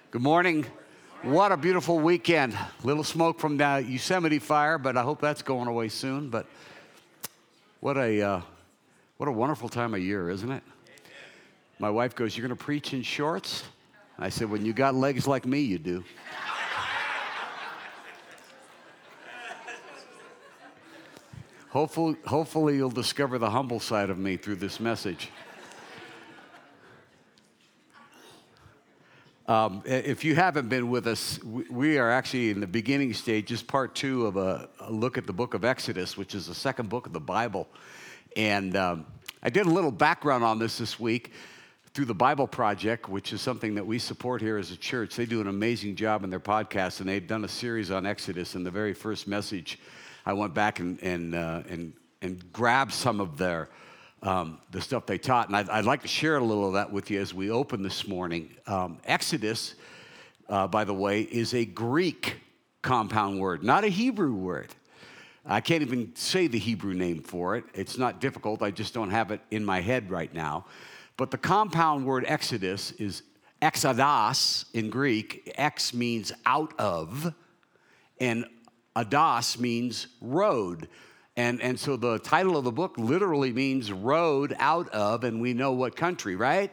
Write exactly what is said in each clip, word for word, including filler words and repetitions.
Good morning. What a beautiful weekend. Little smoke from the Yosemite fire, but I hope that's going away soon. But what a uh, what a wonderful time of year, isn't it? My wife goes, "You're going to preach in shorts?" I said, "When you got legs like me, you do." Hopefully, hopefully you'll discover the humble side of me through this message. Um, if you haven't been with us, we are actually in the beginning stages, part two of a, a look at the book of Exodus, which is the second book of the Bible. And um, I did a little background on this this week through the Bible Project, which is something that we support here as a church. They do an amazing job in their podcast, and they've done a series on Exodus. And the very first message, I went back and and uh, and, and grabbed some of their Um, the stuff they taught, and I'd, I'd like to share a little of that with you as we open this morning. Um, Exodus, uh, by the way, is a Greek compound word, not a Hebrew word. I can't even say the Hebrew name for it. It's not difficult. I just don't have it in my head right now. But the compound word Exodus is exodos in Greek. Ex means out of, and odos means road. And, and so the title of the book literally means road out of, and we know what country, right?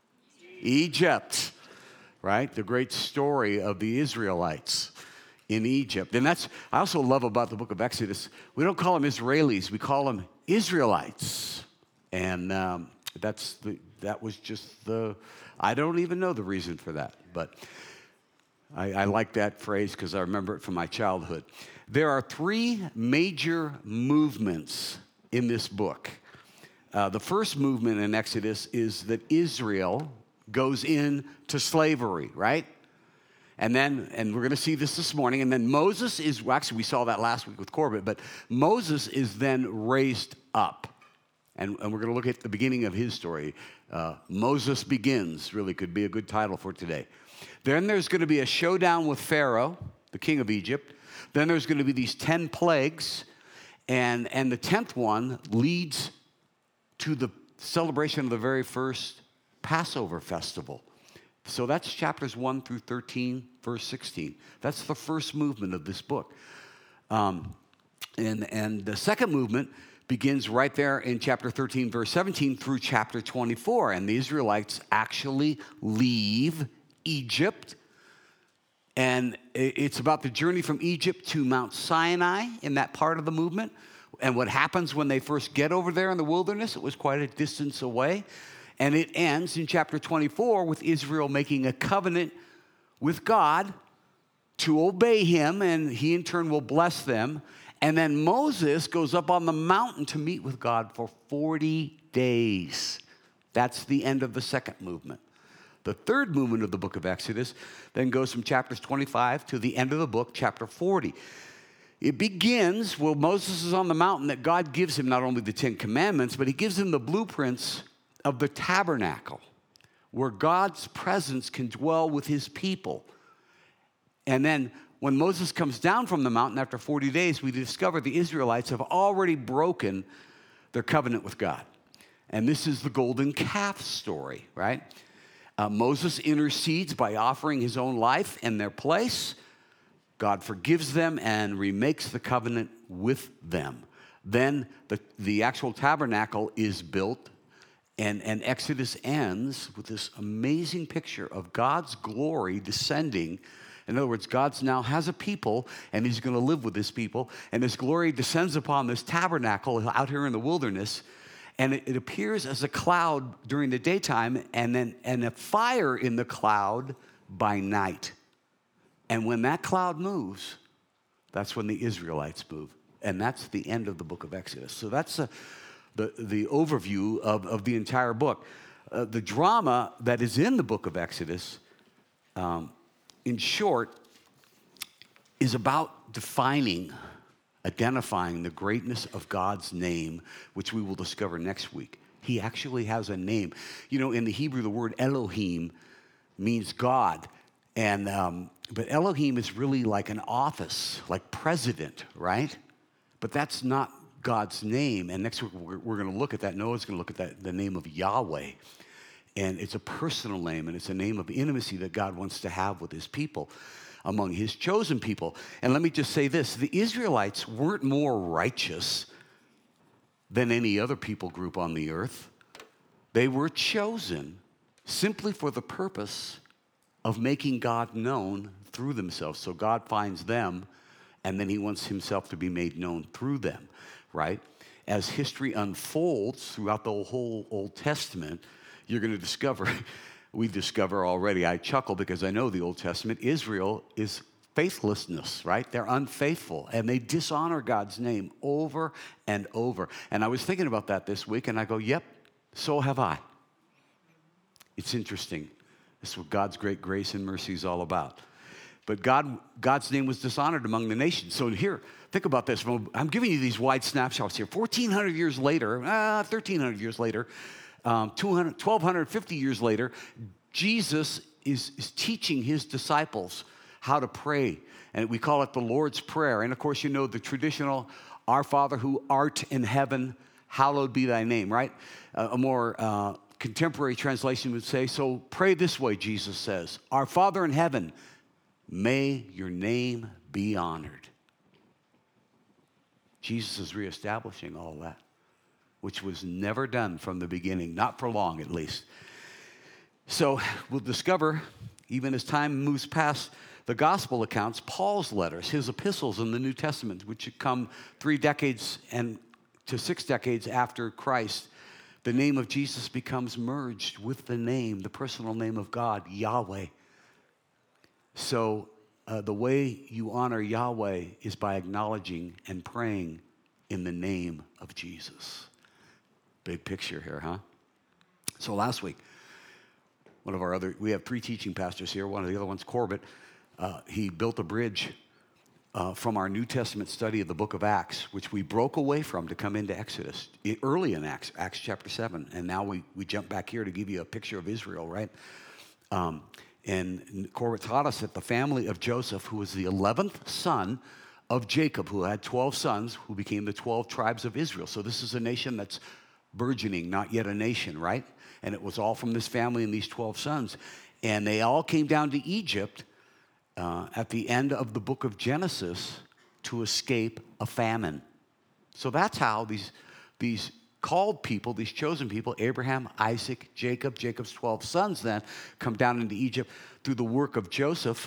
Egypt, right? The great story of the Israelites in Egypt. And that's, I also love about the book of Exodus, we don't call them Israelis, we call them Israelites. And um, that's the, that was just the, I don't even know the reason for that, but I, I like that phrase because I remember it from my childhood. There are three major movements in this book. Uh, the first movement in Exodus is that Israel goes into slavery, right? And then, and we're going to see this this morning, and then Moses is, well, actually we saw that last week with Corbett, but Moses is then raised up. And, and we're going to look at the beginning of his story. Uh, Moses Begins, really could be a good title for today. Then there's going to be a showdown with Pharaoh, the king of Egypt. Then there's going to be these ten plagues, and, and the tenth one leads to the celebration of the very first Passover festival. So that's chapters one through thirteen, verse sixteen. That's the first movement of this book. Um, and, and the second movement begins right there in chapter thirteen, verse seventeen through chapter twenty-four. And the Israelites actually leave Egypt. And it's about the journey from Egypt to Mount Sinai in that part of the movement. And what happens when they first get over there in the wilderness, it was quite a distance away. And it ends in chapter twenty-four with Israel making a covenant with God to obey him, and he in turn will bless them. And then Moses goes up on the mountain to meet with God for forty days. That's the end of the second movement. The third movement of the book of Exodus then goes from chapters twenty-five to the end of the book, chapter forty. It begins, well, Moses is on the mountain that God gives him not only the Ten Commandments, but he gives him the blueprints of the tabernacle, where God's presence can dwell with his people. And then when Moses comes down from the mountain after forty days, we discover the Israelites have already broken their covenant with God. And this is the golden calf story, right? Uh, Moses intercedes by offering his own life in their place. God forgives them and remakes the covenant with them. Then the, the actual tabernacle is built, and, and Exodus ends with this amazing picture of God's glory descending. In other words, God now has a people, and he's going to live with this people, and his glory descends upon this tabernacle out here in the wilderness. And it, it appears as a cloud during the daytime, and then and a fire in the cloud by night. And when that cloud moves, that's when the Israelites move. And that's the end of the book of Exodus. So that's a, the, the overview of, of the entire book. Uh, the drama that is in the book of Exodus, um, in short, is about defining identifying the greatness of God's name, which we will discover next week. He actually has a name. You know, in the Hebrew, the word Elohim means God. And um, but Elohim is really like an office, like president, right? But that's not God's name. And next week, we're, we're going to look at that. Noah's going to look at that, the name of Yahweh. And it's a personal name, and it's a name of intimacy that God wants to have with his people, among his chosen people. And let me just say this, the Israelites weren't more righteous than any other people group on the earth. They were chosen simply for the purpose of making God known through themselves. So God finds them, and then he wants himself to be made known through them, right? As history unfolds throughout the whole Old Testament, you're going to discover, we discover already, I chuckle because I know the Old Testament, Israel is faithlessness, right? They're unfaithful, and they dishonor God's name over and over. And I was thinking about that this week, and I go, yep, so have I. It's interesting. This is what God's great grace and mercy is all about. But God, God's name was dishonored among the nations. So here, think about this. I'm giving you these wide snapshots here. fourteen hundred years later, uh, thirteen hundred years later, um, two hundred, twelve fifty years later, Jesus is, is teaching his disciples how to pray. And we call it the Lord's Prayer. And of course, you know the traditional, Our Father who art in heaven, hallowed be thy name, right? Uh, a more uh, contemporary translation would say, so pray this way, Jesus says, Our Father in heaven, may your name be honored. Jesus is reestablishing all that, which was never done from the beginning, not for long at least. So we'll discover, even as time moves past the gospel accounts, Paul's letters, his epistles in the New Testament, which come three decades and to six decades after Christ, the name of Jesus becomes merged with the name, the personal name of God, Yahweh. So uh, the way you honor Yahweh is by acknowledging and praying in the name of Jesus. Big picture here, huh? So last week, one of our other, we have three teaching pastors here. One of the other ones, Corbett, uh, he built a bridge uh, from our New Testament study of the book of Acts, which we broke away from to come into Exodus, early in Acts, Acts chapter seven. And now we, we jump back here to give you a picture of Israel, right? Um, and Corbett taught us that the family of Joseph, who was the eleventh son of Jacob, who had twelve sons, who became the twelve tribes of Israel. So this is a nation that's burgeoning, not yet a nation, right? And it was all from this family and these twelve sons. And they all came down to Egypt uh, at the end of the book of Genesis to escape a famine. So that's how these, these called people, these chosen people, Abraham, Isaac, Jacob, Jacob's twelve sons then, come down into Egypt through the work of Joseph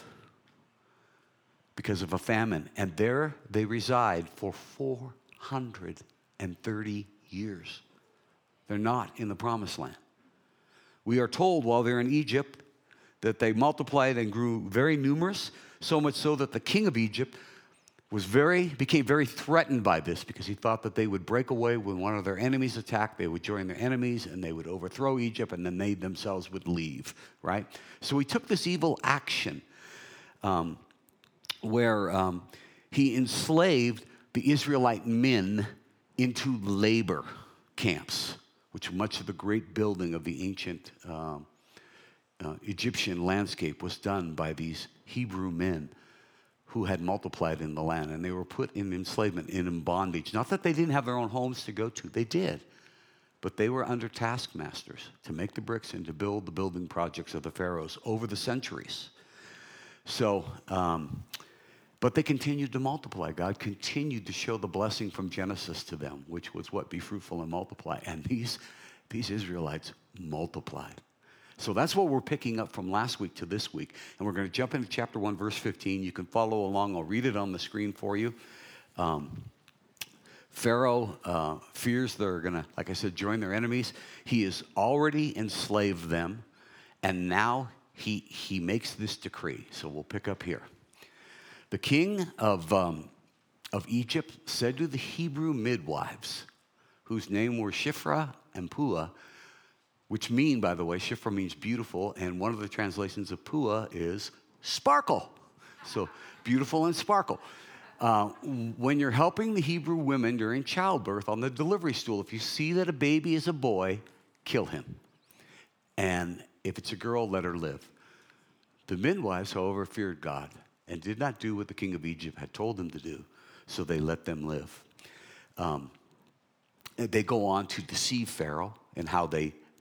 because of a famine. And there they reside for four hundred thirty years. They're not in the promised land. We are told while they're in Egypt that they multiplied and grew very numerous, so much so that the king of Egypt was very, became very threatened by this because he thought that they would break away when one of their enemies attacked. They would join their enemies and they would overthrow Egypt, and then they themselves would leave, right? So he took this evil action um, where um, he enslaved the Israelite men into labor camps, which much of the great building of the ancient um, uh, Egyptian landscape was done by these Hebrew men who had multiplied in the land. And they were put in enslavement, in bondage. Not that they didn't have their own homes to go to. They did. But they were under taskmasters to make the bricks and to build the building projects of the pharaohs over the centuries. So, um, but they continued to multiply. God continued to show the blessing from Genesis to them, which was what? Be fruitful and multiply. And these, these Israelites multiplied. So that's what we're picking up from last week to this week. And we're going to jump into chapter one, verse fifteen. You can follow along. I'll read it on the screen for you. Um, Pharaoh uh, fears they're going to, like I said, join their enemies. He has already enslaved them. And now he, he makes this decree. So we'll pick up here. The king of, um, of Egypt said to the Hebrew midwives, whose name were Shiphrah and Puah, which mean, by the way, Shiphrah means beautiful, and one of the translations of Puah is sparkle. So beautiful and sparkle. Uh, when you're helping the Hebrew women during childbirth on the delivery stool, if you see that a baby is a boy, kill him. And if it's a girl, let her live. The midwives, however, feared God and did not do what the king of Egypt had told them to do, so they let them live. Um, they go on to deceive Pharaoh and how they,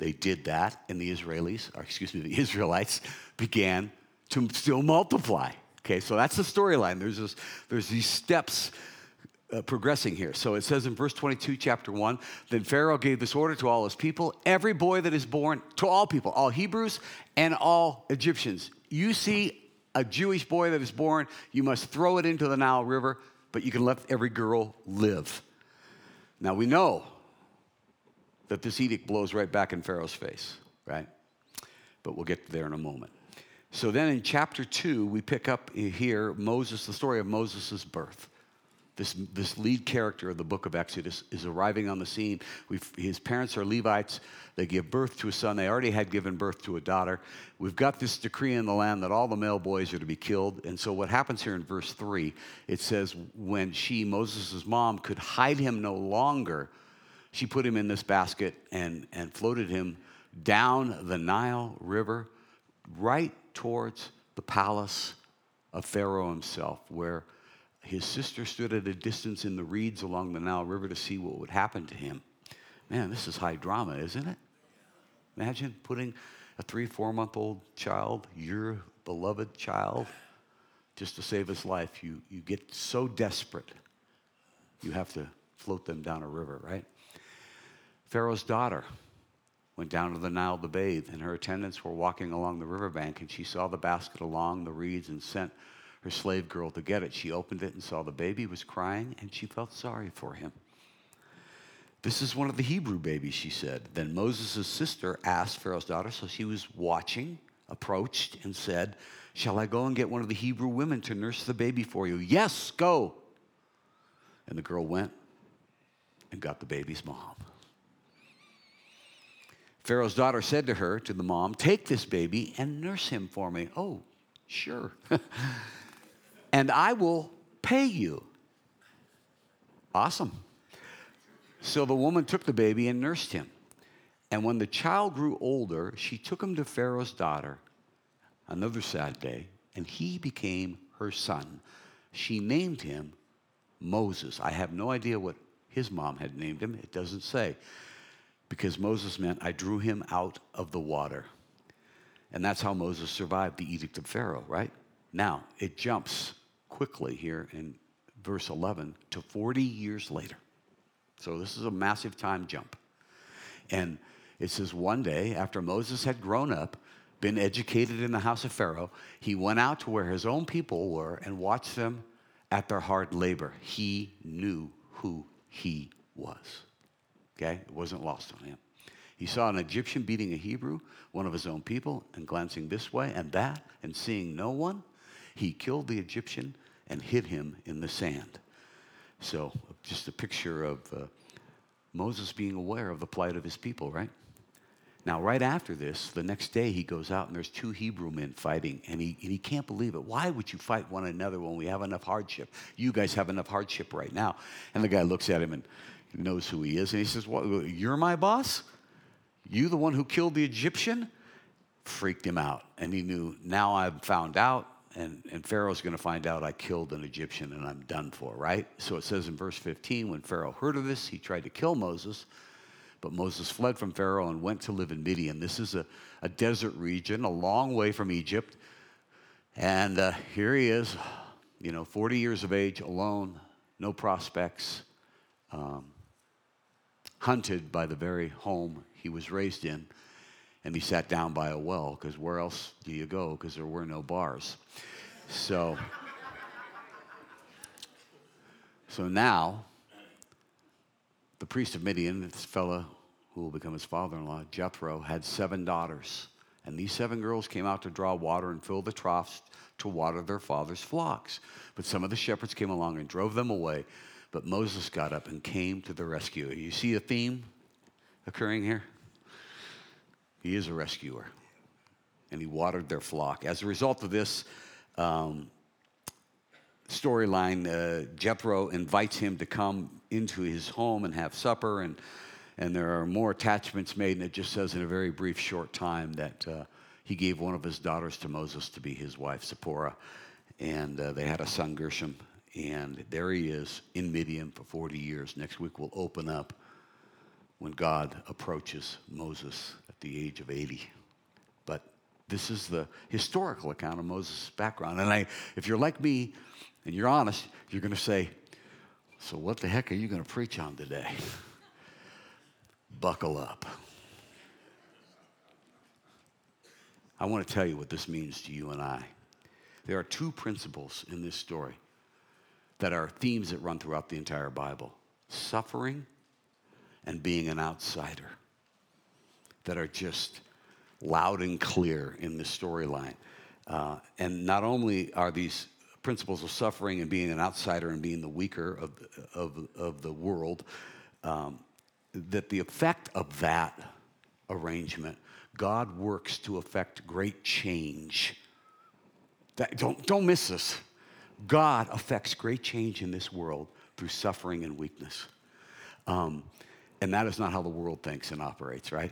They did that, and the Israelis, or excuse me, the Israelites began to still multiply. Okay, so that's the storyline. There's this, there's these steps uh, progressing here. So it says in verse twenty-two, chapter one, then Pharaoh gave this order to all his people: every boy that is born, to all people, all Hebrews and all Egyptians. You see a Jewish boy that is born, you must throw it into the Nile River, but you can let every girl live. Now we know that this edict blows right back in Pharaoh's face, right? But we'll get there in a moment. So then in chapter two, we pick up here Moses, the story of Moses' birth. This, this lead character of the book of Exodus is arriving on the scene. We've, his parents are Levites. They give birth to a son. They already had given birth to a daughter. We've got this decree in the land that all the male boys are to be killed. And so what happens here in verse three, it says, when she, Moses' mom, could hide him no longer, she put him in this basket and, and floated him down the Nile River right towards the palace of Pharaoh himself, where his sister stood at a distance in the reeds along the Nile River to see what would happen to him. Man, this is high drama, isn't it? Imagine putting a three, four-month-old child, your beloved child, just to save his life. You, you get so desperate, you have to float them down a river, right? Pharaoh's daughter went down to the Nile to bathe, and her attendants were walking along the riverbank, and she saw the basket along the reeds and sent her slave girl to get it. She opened it and saw the baby was crying, and she felt sorry for him. This is one of the Hebrew babies, she said. Then Moses' sister asked Pharaoh's daughter, so she was watching, approached, and said, shall I go and get one of the Hebrew women to nurse the baby for you? Yes, go. And the girl went and got the baby's mom. Pharaoh's daughter said to her, to the mom, take this baby and nurse him for me. Oh, sure. And I will pay you. Awesome. So the woman took the baby and nursed him. And when the child grew older, she took him to Pharaoh's daughter, another sad day, and he became her son. She named him Moses. I have no idea what his mom had named him. It doesn't say. Because Moses meant, I drew him out of the water. And that's how Moses survived the edict of Pharaoh, right? Now, it jumps quickly here in verse eleven to forty years later. So this is a massive time jump. And it says, one day, after Moses had grown up, been educated in the house of Pharaoh, he went out to where his own people were and watched them at their hard labor. He knew who he was. Okay? It wasn't lost on him. He saw an Egyptian beating a Hebrew, one of his own people, and glancing this way and that, and seeing no one, he killed the Egyptian and hid him in the sand. So just a picture of uh, Moses being aware of the plight of his people, right? Now, right after this, the next day he goes out and there's two Hebrew men fighting, and he, and he can't believe it. Why would you fight one another when we have enough hardship? You guys have enough hardship right now. And the guy looks at him and knows who he is, and he says, well, you're my boss? You the one who killed the Egyptian? Freaked him out, and he knew, now I've found out, and, and Pharaoh's going to find out I killed an Egyptian and I'm done for, right? So it says in verse fifteen, when Pharaoh heard of this, he tried to kill Moses, but Moses fled from Pharaoh and went to live in Midian. This is a, a desert region, a long way from Egypt, and uh, here he is, you know, forty years of age, alone, no prospects, um, hunted by the very home he was raised in. And he sat down by a well, because where else do you go? Because there were no bars. So, so now, the priest of Midian, this fella who will become his father-in-law, Jethro, had seven daughters. And these seven girls came out to draw water and fill the troughs to water their father's flocks. But some of the shepherds came along and drove them away. But Moses got up and came to the rescue. You see a theme occurring here? He is a rescuer, and he watered their flock. As a result of this um, storyline, uh, Jethro invites him to come into his home and have supper, and, and there are more attachments made, and it just says in a very brief, short time that uh, he gave one of his daughters to Moses to be his wife, Zipporah, and uh, they had a son, Gershom, and there he is in Midian for forty years. Next week we'll open up when God approaches Moses the age of eighty. But this is the historical account of Moses' background. And I, if you're like me and you're honest, you're going to say, so what the heck are you going to preach on today? Buckle up. I want to tell you what this means to you and I. There are two principles in this story that are themes that run throughout the entire Bible: suffering and being an outsider, that are just loud and clear in this storyline. Uh, and not only are these principles of suffering and being an outsider and being the weaker of, of, of the world, um, that the effect of that arrangement, God works to effect great change. That, don't, don't miss this. God affects great change in this world through suffering and weakness. Um, and that is not how the world thinks and operates, right?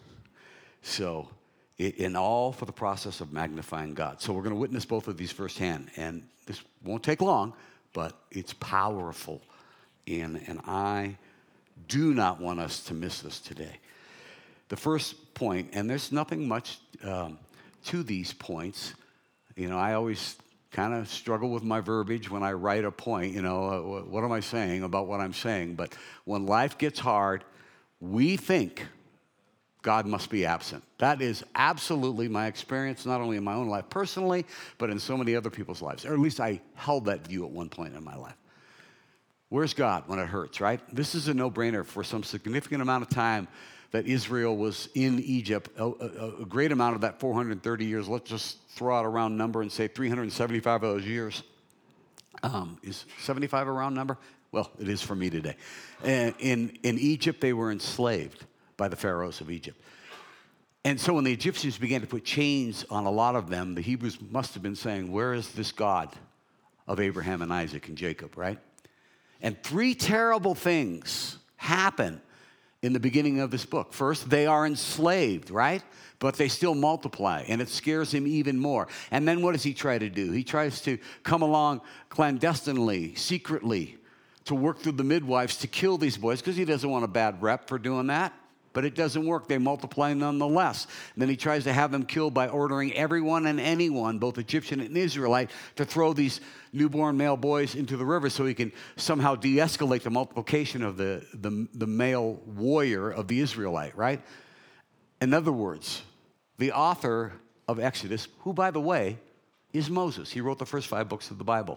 So, it, in all for the process of magnifying God. So we're going to witness both of these firsthand. And this won't take long, but it's powerful. And, and I do not want us to miss this today. The first point, and there's nothing much um, to these points. You know, I always kind of struggle with my verbiage when I write a point. You know, uh, what am I saying about what I'm saying? But when life gets hard, we think God must be absent. That is absolutely my experience, not only in my own life personally, but in so many other people's lives. Or at least I held that view at one point in my life. Where's God when it hurts, right? This is a no-brainer. For some significant amount of time that Israel was in Egypt, a, a, a great amount of that four hundred thirty years, let's just throw out a round number and say three hundred seventy-five of those years. Um, is seventy-five a round number? Well, it is for me today. And in, in Egypt, they were enslaved by the pharaohs of Egypt. And so when the Egyptians began to put chains on a lot of them, the Hebrews must have been saying, where is this God of Abraham and Isaac and Jacob, right? And three terrible things happen in the beginning of this book. First, they are enslaved, right? But they still multiply, and it scares him even more. And then what does he try to do? He tries to come along clandestinely, secretly, to work through the midwives to kill these boys, because he doesn't want a bad rep for doing that. But it doesn't work. They multiply nonetheless. And then he tries to have them killed by ordering everyone and anyone, both Egyptian and Israelite, to throw these newborn male boys into the river so he can somehow de-escalate the multiplication of the, the, the male warrior of the Israelite, right? In other words, the author of Exodus, who, by the way, is Moses. He wrote the first five books of the Bible,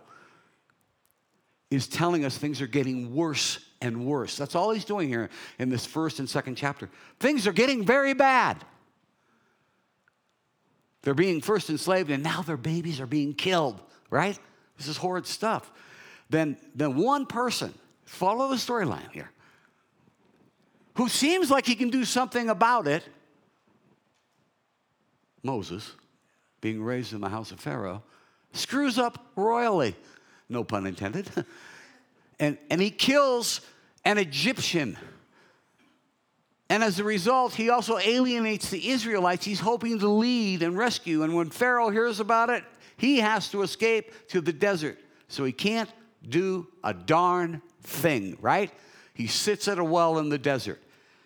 is telling us things are getting worse and worse. That's all he's doing here in this first and second chapter. Things are getting very bad. They're being first enslaved, and now their babies are being killed, right? This is horrid stuff. Then, then one person, follow the storyline here, who seems like he can do something about it, Moses, being raised in the house of Pharaoh, screws up royally. No pun intended. And, and he kills an Egyptian. And as a result, he also alienates the Israelites he's hoping to lead and rescue. And when Pharaoh hears about it, he has to escape to the desert. So he can't do a darn thing, right? He sits at a well in the desert.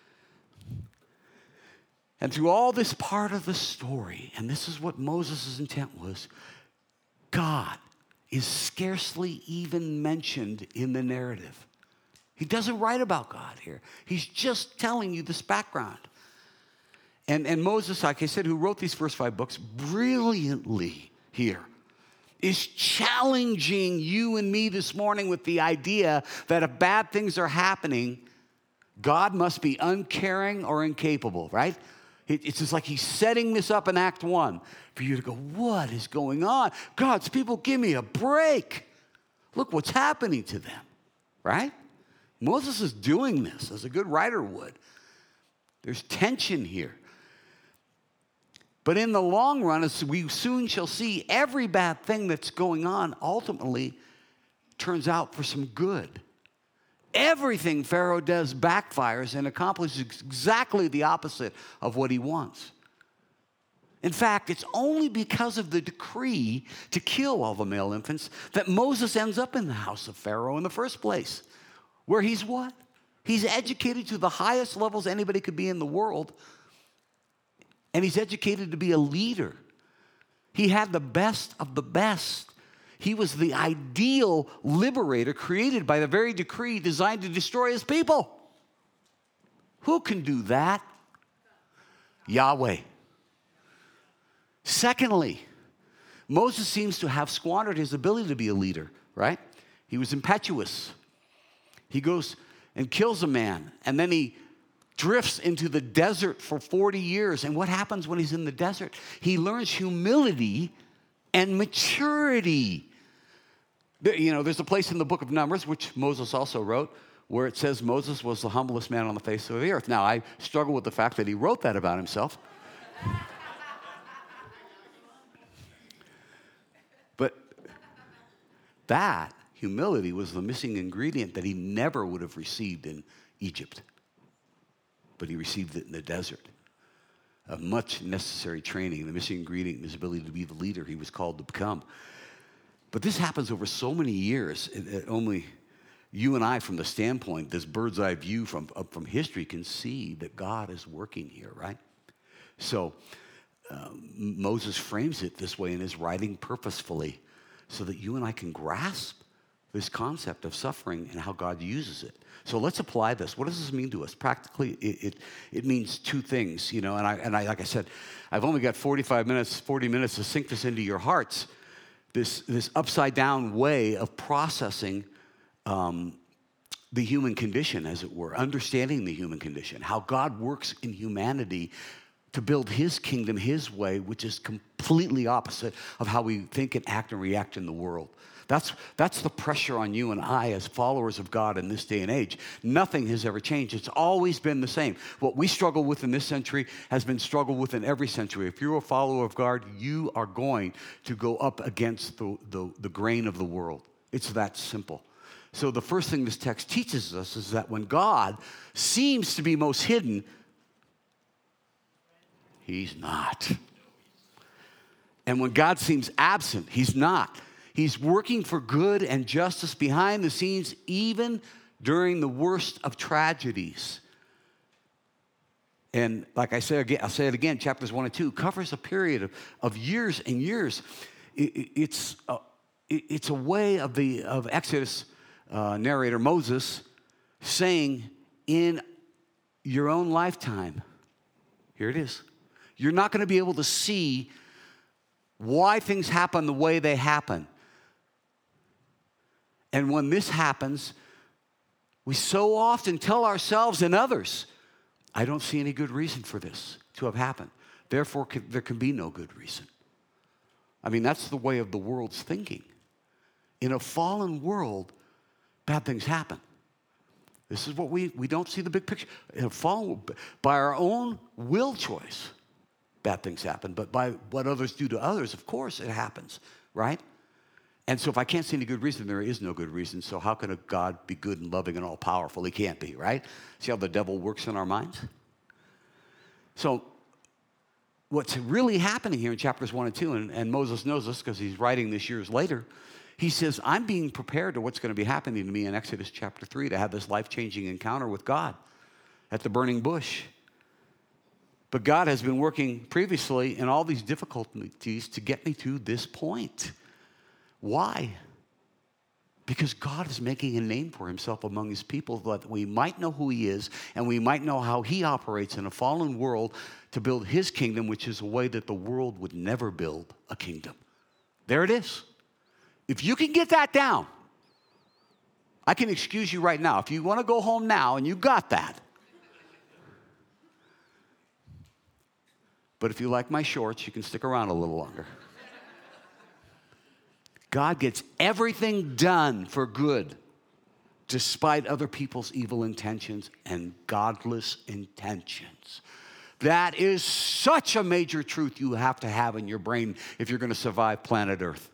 And through all this part of the story, and this is what Moses' intent was, God is scarcely even mentioned in the narrative. He doesn't write about God here. He's just telling you this background. And, and Moses, like I said, who wrote these first five books, brilliantly here, is challenging you and me this morning with the idea that if bad things are happening, God must be uncaring or incapable, right? It's just like he's setting this up in Act One for you to go, what is going on? God's people, give me a break. Look what's happening to them, right? Moses is doing this as a good writer would. There's tension here. But in the long run, as we soon shall see, every bad thing that's going on ultimately turns out for some good. Everything Pharaoh does backfires and accomplishes exactly the opposite of what he wants. In fact, it's only because of the decree to kill all the male infants that Moses ends up in the house of Pharaoh in the first place, where he's what? He's educated to the highest levels anybody could be in the world. And he's educated to be a leader. He had the best of the best. He was the ideal liberator created by the very decree designed to destroy his people. Who can do that? Yahweh. Secondly, Moses seems to have squandered his ability to be a leader, right? He was impetuous. He goes and kills a man, and then he drifts into the desert for forty years. And what happens when he's in the desert? He learns humility and maturity. You know, there's a place in the book of Numbers, which Moses also wrote, where it says Moses was the humblest man on the face of the earth. Now, I struggle with the fact that he wrote that about himself. But that humility was the missing ingredient that he never would have received in Egypt. But he received it in the desert. A much necessary training, the missing ingredient in his ability to be the leader he was called to become. But this happens over so many years. It, it only you and I, from the standpoint, this bird's eye view from, from history, can see that God is working here, right? So um, Moses frames it this way in his writing purposefully so that you and I can grasp this concept of suffering and how God uses it. So let's apply this. What does this mean to us? Practically, it, it, it means two things, you know, and I, and I, like I said, I've only got forty-five minutes, forty minutes to sink this into your hearts. This, this upside-down way of processing um, the human condition, as it were, understanding the human condition, how God works in humanity to build his kingdom his way, which is completely opposite of how we think and act and react in the world. That's, that's the pressure on you and I as followers of God in this day and age. Nothing has ever changed. It's always been the same. What we struggle with in this century has been struggled with in every century. If you're a follower of God, you are going to go up against the, the, the grain of the world. It's that simple. So the first thing this text teaches us is that when God seems to be most hidden, he's not. And when God seems absent, he's not. He's working for good and justice behind the scenes, even during the worst of tragedies. And like I say again, I'll say it again, chapters one and two covers a period of, of years and years. It, it, it's, a, it, it's a way of the of Exodus uh, narrator Moses saying, in your own lifetime, here it is, you're not going to be able to see why things happen the way they happen. And when this happens, we so often tell ourselves and others, I don't see any good reason for this to have happened. Therefore, there can be no good reason. I mean, that's the way of the world's thinking. In a fallen world, bad things happen. This is what we, we don't see the big picture. In a fallen, by our own will choice, bad things happen. But by what others do to others, of course, it happens, right? And so if I can't see any good reason, there is no good reason. So how can a God be good and loving and all-powerful? He can't be, right? See how the devil works in our minds? So what's really happening here in chapters one and two, and, and Moses knows this because he's writing this years later, he says, I'm being prepared to what's going to be happening to me in Exodus chapter three, to have this life-changing encounter with God at the burning bush. But God has been working previously in all these difficulties to get me to this point. Why? Because God is making a name for himself among his people that we might know who he is and we might know how he operates in a fallen world to build his kingdom, which is a way that the world would never build a kingdom. There it is. If you can get that down, I can excuse you right now. If you want to go home now and you got that. But if you like my shorts, you can stick around a little longer. God gets everything done for good, despite other people's evil intentions and godless intentions. That is such a major truth you have to have in your brain if you're going to survive planet Earth.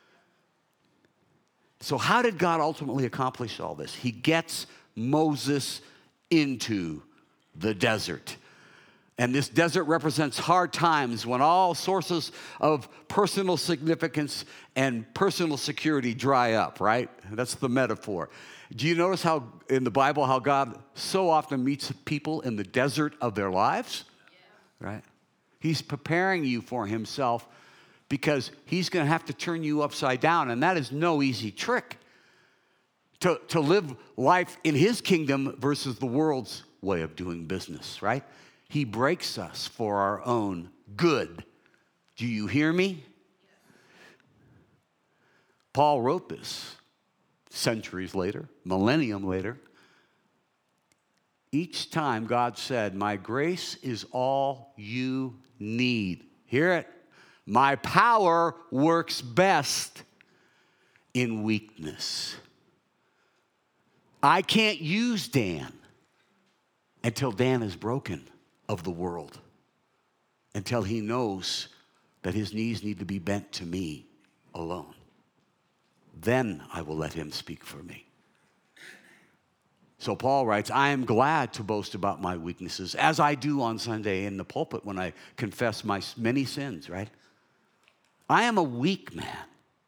So how did God ultimately accomplish all this? He gets Moses into the desert. And this desert represents hard times when all sources of personal significance and personal security dry up, right? That's the metaphor. Do you notice how in the Bible how God so often meets people in the desert of their lives? Yeah. Right? He's preparing you for himself because he's going to have to turn you upside down, and that is no easy trick. To, to live life in his kingdom versus the world's way of doing business, right? He breaks us for our own good. Do you hear me? Paul wrote this centuries later, millennium later. Each time God said, my grace is all you need. Hear it. My power works best in weakness. I can't use Dan until Dan is broken of the world, until he knows that his knees need to be bent to me alone. Then I will let him speak for me. So Paul writes, I am glad to boast about my weaknesses, as I do on Sunday in the pulpit when I confess my many sins, right? I am a weak man,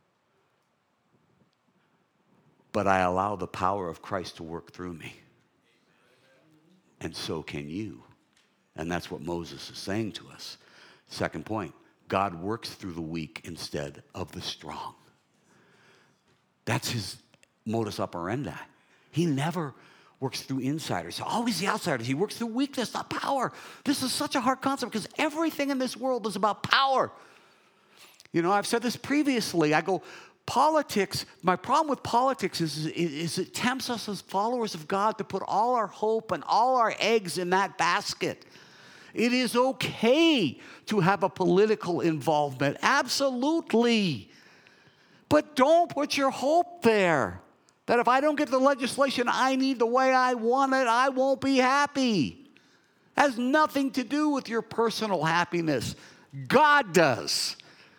but I allow the power of Christ to work through me. And so can you. And that's what Moses is saying to us. Second point, God works through the weak instead of the strong. That's his modus operandi. He never works through insiders. Always the outsiders. He works through weakness, not power. This is such a hard concept because everything in this world is about power. You know, I've said this previously. I go, politics, my problem with politics is, is, is it tempts us as followers of God to put all our hope and all our eggs in that basket. It is okay to have a political involvement, absolutely. But don't put your hope there, that if I don't get the legislation I need the way I want it, I won't be happy. It has nothing to do with your personal happiness. God does.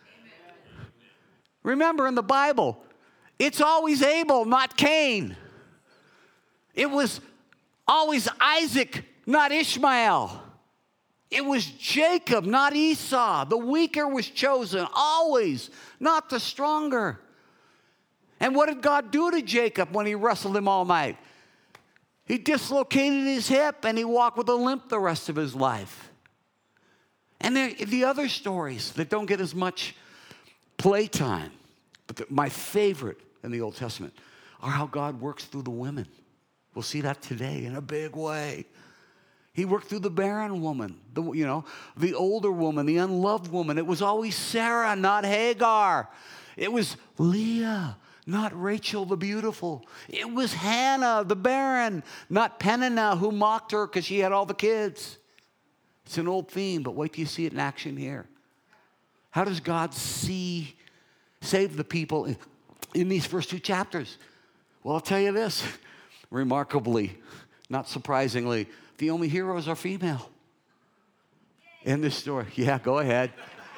Remember in the Bible, it's always Abel, not Cain. It was always Isaac, not Ishmael. It was Jacob, not Esau. The weaker was chosen, always, not the stronger. And what did God do to Jacob when he wrestled him all night? He dislocated his hip and he walked with a limp the rest of his life. And there, the other stories that don't get as much playtime, but the, my favorite in the Old Testament are how God works through the women. We'll see that today in a big way. He worked through the barren woman, the, you know, the older woman, the unloved woman. It was always Sarah, not Hagar. It was Leah, not Rachel the beautiful. It was Hannah, the barren, not Peninnah, who mocked her because she had all the kids. It's an old theme, but wait till you see it in action here. How does God see, save the people in, in these first two chapters? Well, I'll tell you this, remarkably, not surprisingly, the only heroes are female in this story. Yeah, go ahead.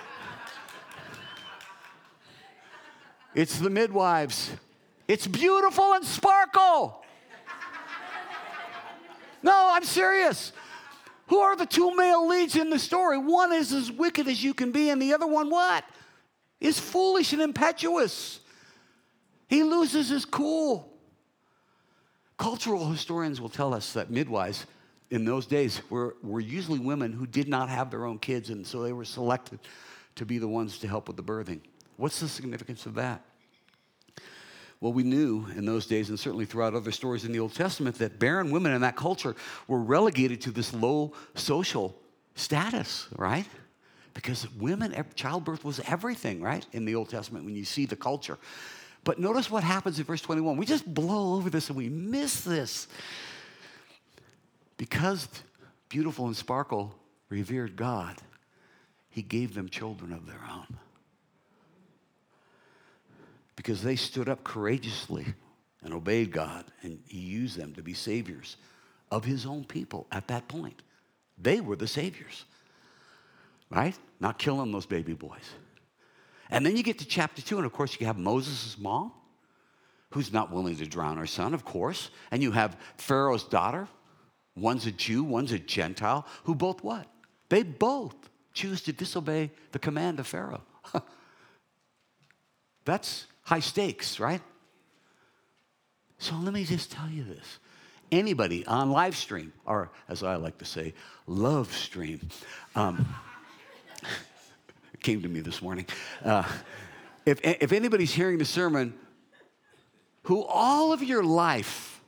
It's the midwives. It's beautiful and sparkle. No, I'm serious. Who are the two male leads in the story? One is as wicked as you can be, and the other one, what? Is foolish and impetuous. He loses his cool. Cultural historians will tell us that midwives in those days were, were usually women who did not have their own kids, and so they were selected to be the ones to help with the birthing. What's the significance of that? Well, we knew in those days, and certainly throughout other stories in the Old Testament, that barren women in that culture were relegated to this low social status, right? Because women, childbirth was everything, right? In the Old Testament, when you see the culture. But notice what happens in verse twenty-one. We just blow over this and we miss this. Because beautiful and sparkle revered God, he gave them children of their own. Because they stood up courageously and obeyed God, and he used them to be saviors of his own people at that point. They were the saviors, right? Not killing those baby boys. And then you get to chapter two, and of course you have Moses' mom, who's not willing to drown her son, of course. And you have Pharaoh's daughter. One's a Jew, one's a Gentile, who both what? They both choose to disobey the command of Pharaoh. That's high stakes, right? So let me just tell you this. Anybody on live stream, or as I like to say, love stream, um, came to me this morning. Uh, if, if anybody's hearing the sermon, who all of your life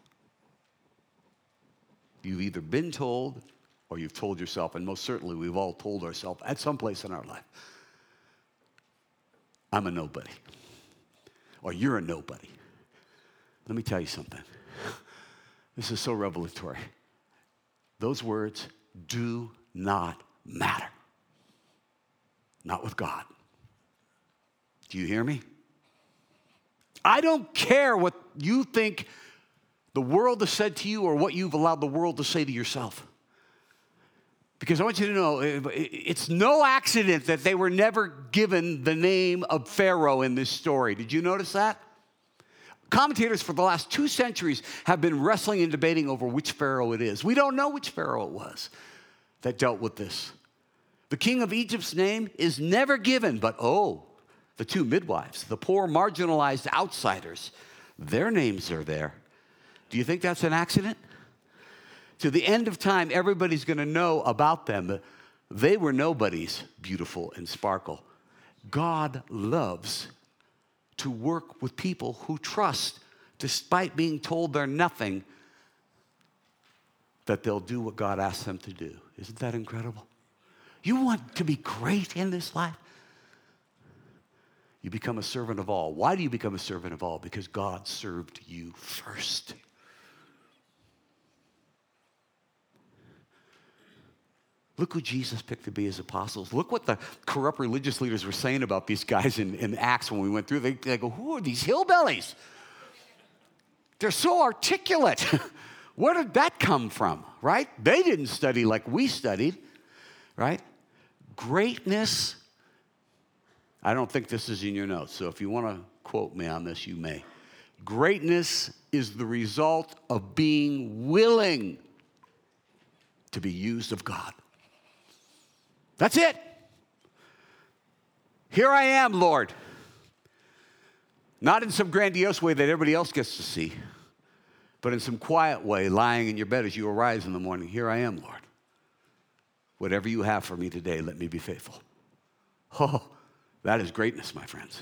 you've either been told or you've told yourself, and most certainly we've all told ourselves at some place in our life, I'm a nobody, or you're a nobody. Let me tell you something. This is so revelatory. Those words do not matter. Not with God. Do you hear me? I don't care what you think the world has said to you or what you've allowed the world to say to yourself. Because I want you to know, it's no accident that they were never given the name of Pharaoh in this story. Did you notice that? Commentators for the last two centuries have been wrestling and debating over which Pharaoh it is. We don't know which Pharaoh it was that dealt with this. The king of Egypt's name is never given, but oh, the two midwives, the poor marginalized outsiders, their names are there. Do you think that's an accident? To the end of time, everybody's going to know about them. They were nobodies, beautiful and sparkle. God loves to work with people who trust, despite being told they're nothing, that they'll do what God asks them to do. Isn't that incredible? You want to be great in this life? You become a servant of all. Why do you become a servant of all? Because God served you first. Look who Jesus picked to be his apostles. Look what the corrupt religious leaders were saying about these guys in, in Acts when we went through. They, they go, who are these hillbillies? They're so articulate. Where did that come from, right? They didn't study like we studied, right? Greatness, I don't think this is in your notes, so if you want to quote me on this, you may. Greatness is the result of being willing to be used of God. That's it. Here I am, Lord. Not in some grandiose way that everybody else gets to see, but in some quiet way, lying in your bed as you arise in the morning. Here I am, Lord. Whatever you have for me today, let me be faithful. Oh, that is greatness, my friends.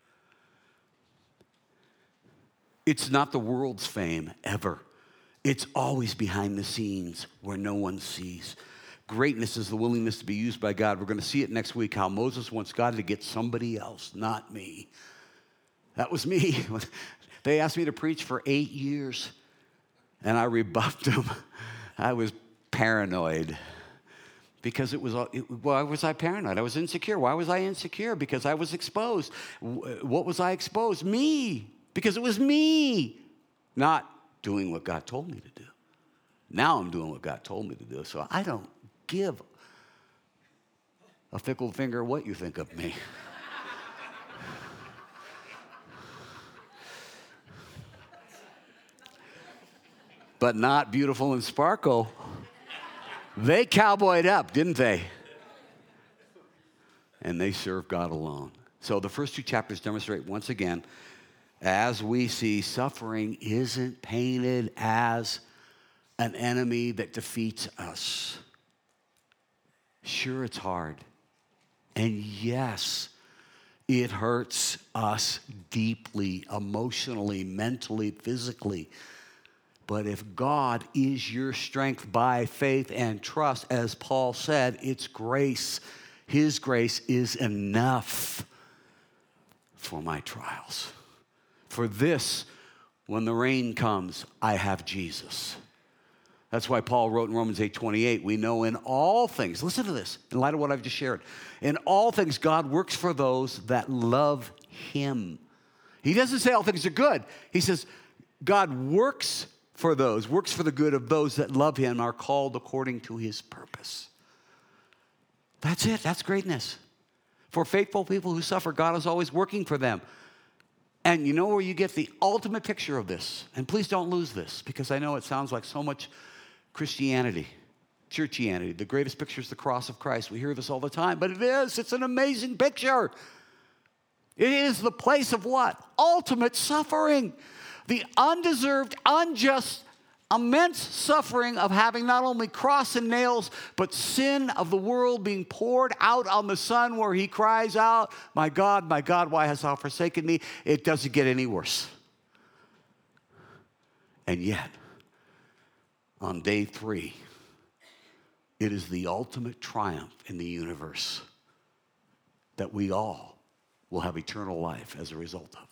It's not the world's fame, ever. It's always behind the scenes where no one sees. Greatness is the willingness to be used by God. We're going to see it next week, how Moses wants God to get somebody else, not me. That was me. They asked me to preach for eight years, and I rebuffed them. I was paranoid. Because it was, it, why was I paranoid? I was insecure. Why was I insecure? Because I was exposed. What was I exposed? Me. Because it was me not doing what God told me to do. Now I'm doing what God told me to do. So I don't give a fickle finger what you think of me. But not beautiful and sparkle. They cowboyed up, didn't they? And they served God alone. So the first two chapters demonstrate once again, as we see, suffering isn't painted as an enemy that defeats us. Sure, it's hard. And yes, it hurts us deeply, emotionally, mentally, physically. But if God is your strength by faith and trust, as Paul said, it's grace. His grace is enough for my trials. For this, when the rain comes, I have Jesus. That's why Paul wrote in Romans eight twenty-eight, we know in all things, listen to this, in light of what I've just shared, in all things God works for those that love him. He doesn't say all things are good. He says God works for those, works for the good of those that love him, are called according to his purpose. That's it. That's greatness. For faithful people who suffer, God is always working for them. And you know where you get the ultimate picture of this? And please don't lose this, because I know it sounds like so much Christianity, churchianity. The greatest picture is the cross of Christ. We hear this all the time, but it is. It's an amazing picture. It is the place of what? Ultimate suffering. The undeserved, unjust immense suffering of having not only cross and nails, but sin of the world being poured out on the Son, where he cries out, my God, my God, why hast thou forsaken me? It doesn't get any worse. And yet, on day three, it is the ultimate triumph in the universe that we all will have eternal life as a result of.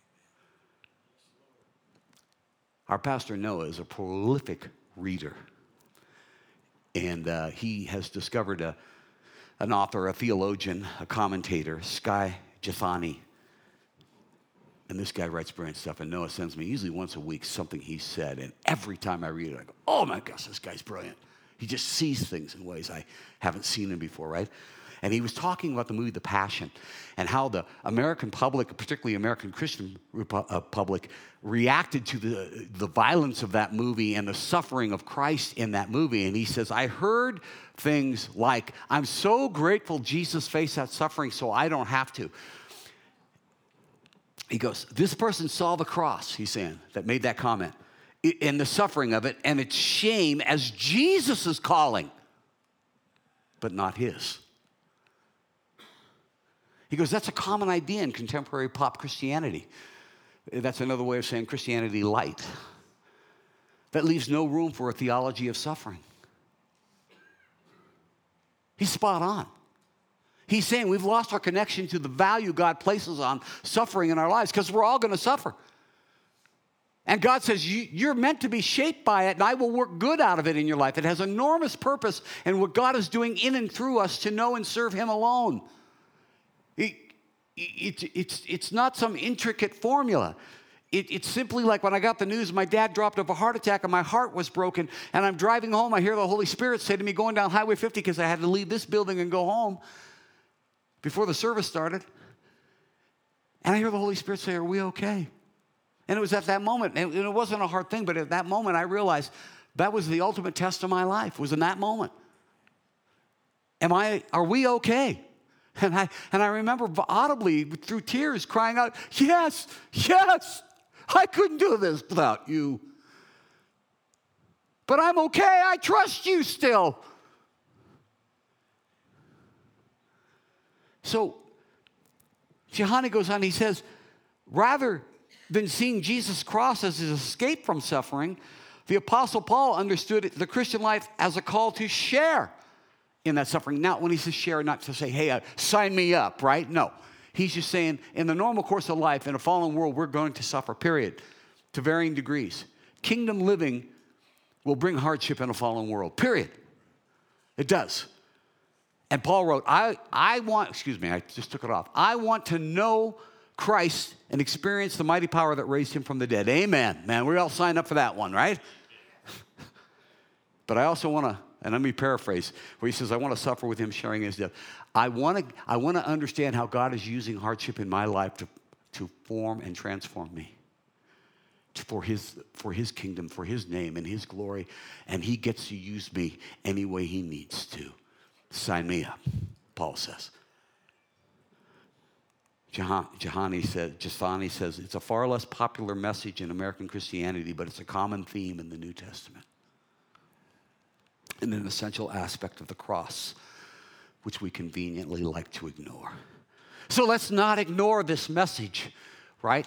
Our pastor Noah is a prolific reader, and uh, he has discovered a, an author, a theologian, a commentator, Skye Jethani. And this guy writes brilliant stuff, and Noah sends me usually once a week something he said, and every time I read it, I go, oh my gosh, this guy's brilliant. He just sees things in ways I haven't seen him before, right? And he was talking about the movie The Passion and how the American public, particularly American Christian public, reacted to the, the violence of that movie and the suffering of Christ in that movie. And he says, I heard things like, I'm so grateful Jesus faced that suffering so I don't have to. He goes, this person saw the cross, he's saying, that made that comment, and the suffering of it, and its shame as Jesus' calling, but not his. He goes, that's a common idea in contemporary pop Christianity. That's another way of saying Christianity light. That leaves no room for a theology of suffering. He's spot on. He's saying we've lost our connection to the value God places on suffering in our lives because we're all going to suffer. And God says, you're meant to be shaped by it, and I will work good out of it in your life. It has enormous purpose in what God is doing in and through us to know and serve him alone. It, it, it's, it's not some intricate formula. It, it's simply like when I got the news my dad dropped of a heart attack and my heart was broken, and I'm driving home, I hear the Holy Spirit say to me going down Highway fifty because I had to leave this building and go home before the service started. And I hear the Holy Spirit say, are we okay? And it was at that moment, and it wasn't a hard thing, but at that moment I realized that was the ultimate test of my life, was in that moment. Am I, are we okay? And I, and I remember audibly through tears crying out, yes, yes, I couldn't do this without you. But I'm okay, I trust you still. So, Jehani goes on, he says, rather than seeing Jesus' cross as his escape from suffering, the Apostle Paul understood the Christian life as a call to share in that suffering. Now, when he says share, not to say, hey, uh, sign me up, right? No. He's just saying, in the normal course of life, in a fallen world, we're going to suffer, period, to varying degrees. Kingdom living will bring hardship in a fallen world, period. It does. And Paul wrote, I, I want, excuse me, I just took it off. I want to know Christ and experience the mighty power that raised him from the dead. Amen, man. We all signed up for that one, right? But I also want to, and let me paraphrase, where he says, I want to suffer with him sharing his death. I want to, I want to understand how God is using hardship in my life to, to form and transform me for his, for his kingdom, for his name and his glory. And he gets to use me any way he needs to. Sign me up, Paul says. Jehani said, Jethani says, it's a far less popular message in American Christianity, but it's a common theme in the New Testament. And an essential aspect of the cross, which we conveniently like to ignore. So let's not ignore this message, right?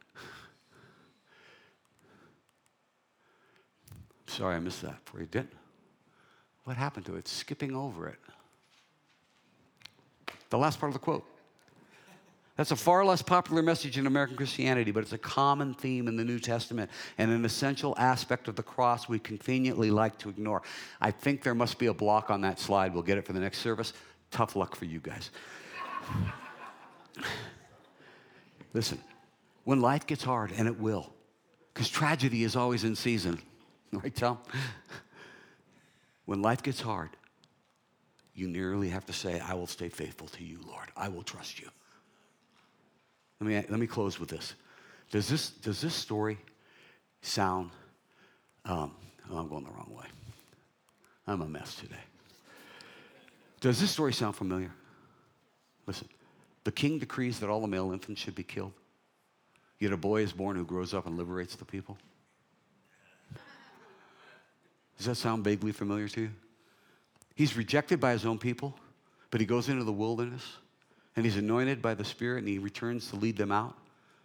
Sorry, I missed that before you did. What happened to it? It's skipping over it. The last part of the quote. That's a far less popular message in American Christianity, but it's a common theme in the New Testament and an essential aspect of the cross we conveniently like to ignore. I think there must be a block on that slide. We'll get it for the next service. Tough luck for you guys. Listen, when life gets hard, and it will, because tragedy is always in season, right, Tom? When life gets hard, you nearly have to say, I will stay faithful to you, Lord. I will trust you. Let me, let me close with this. Does this, does this story sound, um, oh, I'm going the wrong way. I'm a mess today. Does this story sound familiar? Listen, the king decrees that all the male infants should be killed. Yet a boy is born who grows up and liberates the people. Does that sound vaguely familiar to you? He's rejected by his own people, but he goes into the wilderness, and he's anointed by the Spirit, and he returns to lead them out.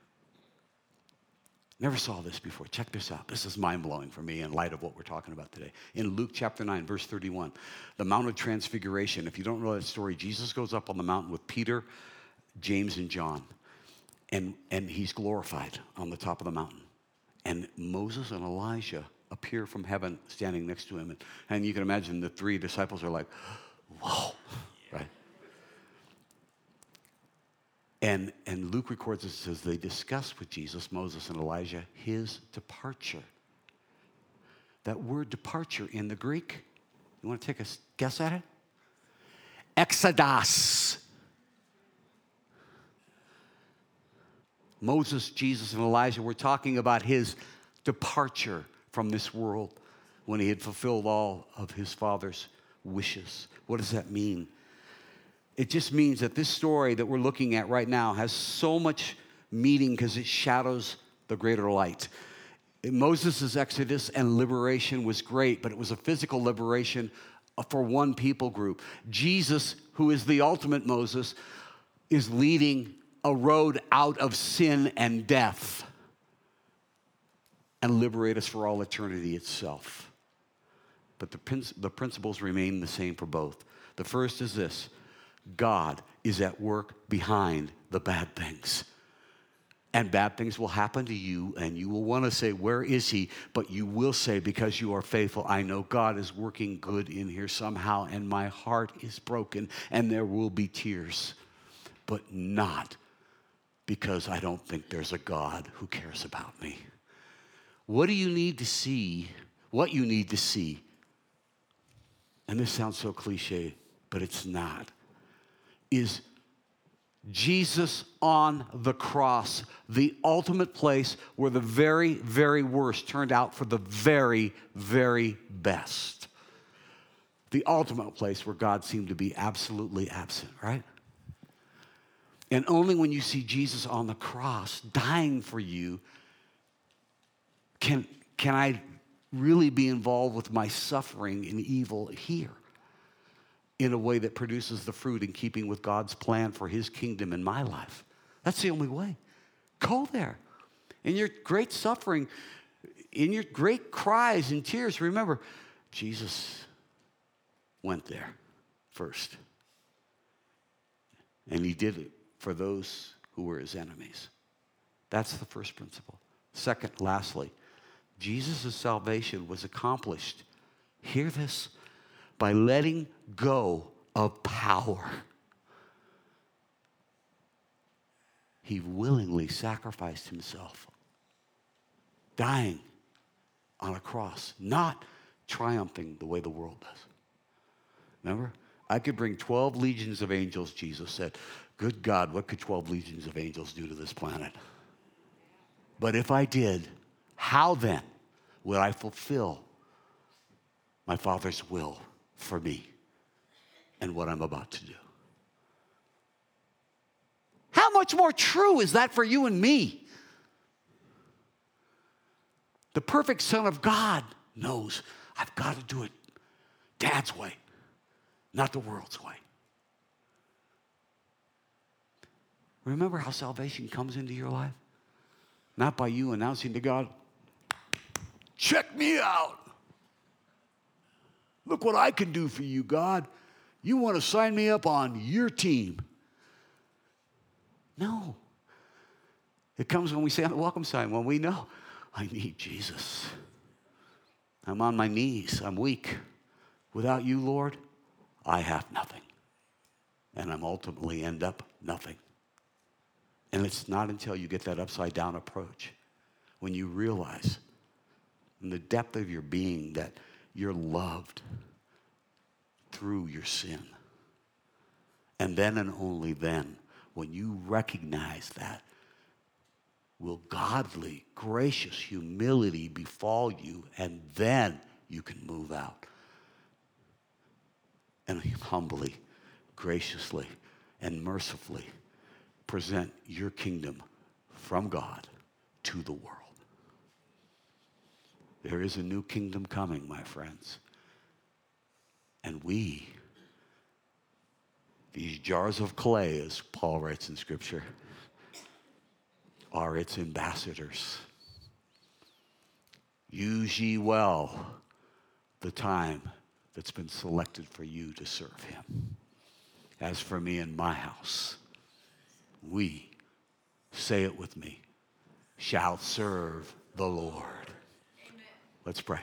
Never saw this before. Check this out. This is mind-blowing for me in light of what we're talking about today. In Luke chapter nine, verse thirty-one, the Mount of Transfiguration. If you don't know that story, Jesus goes up on the mountain with Peter, James, and John, and, and he's glorified on the top of the mountain. And Moses and Elijah appear from heaven standing next to him. And, and you can imagine the three disciples are like, whoa, right? And, and Luke records it, says they discussed with Jesus, Moses, and Elijah his departure. That word departure in the Greek, you want to take a guess at it? Exodus. Moses, Jesus, and Elijah were talking about his departure from this world when he had fulfilled all of his Father's wishes. What does that mean? It just means that this story that we're looking at right now has so much meaning because it shadows the greater light. Moses' exodus and liberation was great, but it was a physical liberation for one people group. Jesus, who is the ultimate Moses, is leading a road out of sin and death and liberate us for all eternity itself. But the, prin- the principles remain the same for both. The first is this: God is at work behind the bad things. And bad things will happen to you, and you will want to say, where is he? But you will say, because you are faithful, I know God is working good in here somehow, and my heart is broken, and there will be tears. But not because I don't think there's a God who cares about me. What do you need to see? What you need to see, and this sounds so cliche, but it's not, is Jesus on the cross, the ultimate place where the very, very worst turned out for the very, very best. The ultimate place where God seemed to be absolutely absent, right? And only when you see Jesus on the cross dying for you can, can I really be involved with my suffering and evil here in a way that produces the fruit in keeping with God's plan for his kingdom in my life. That's the only way. Go there. In your great suffering, in your great cries and tears, remember, Jesus went there first. And he did it for those who were his enemies. That's the first principle. Second, lastly, Jesus' salvation was accomplished, hear this, by letting go of power. He willingly sacrificed himself, dying on a cross, not triumphing the way the world does. Remember? I could bring twelve legions of angels, Jesus said. Good God, what could twelve legions of angels do to this planet? But if I did, how then would I fulfill my Father's will for me and what I'm about to do? How much more true is that for you and me? The perfect Son of God knows I've got to do it Dad's way, not the world's way. Remember how salvation comes into your life? Not by you announcing to God, check me out. Look what I can do for you, God. You want to sign me up on your team. No. It comes when we say on the welcome sign, when we know, I need Jesus. I'm on my knees. I'm weak. Without you, Lord, I have nothing. And I'm ultimately end up nothing. And it's not until you get that upside down approach, when you realize in the depth of your being that you're loved through your sin. And then and only then, when you recognize that, will godly, gracious humility befall you, and then you can move out and humbly, graciously, and mercifully present your kingdom from God to the world. There is a new kingdom coming, my friends. And we, these jars of clay, as Paul writes in Scripture, are its ambassadors. Use ye well the time that's been selected for you to serve him. As for me and my house, we, say it with me, shall serve the Lord. Amen. Let's pray.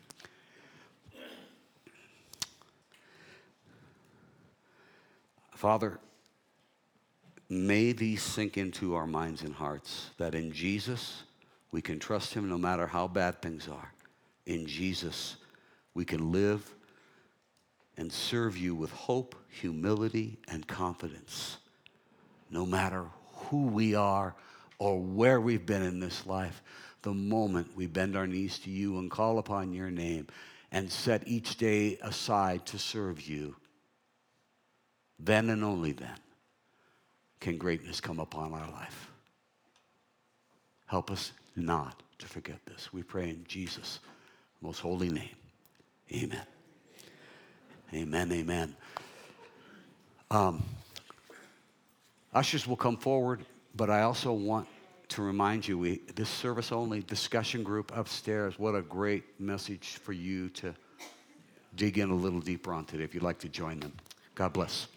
Father, may these sink into our minds and hearts, that in Jesus we can trust him no matter how bad things are. In Jesus we can live and serve you with hope, humility, and confidence, no matter who we are or where we've been in this life. The moment we bend our knees to you and call upon your name and set each day aside to serve you, then and only then can greatness come upon our life. Help us not to forget this. We pray in Jesus' most holy name. Amen. Amen, amen. Um, ushers will come forward, but I also want to remind you, we this service-only discussion group upstairs, what a great message for you to dig in a little deeper on today if you'd like to join them. God bless.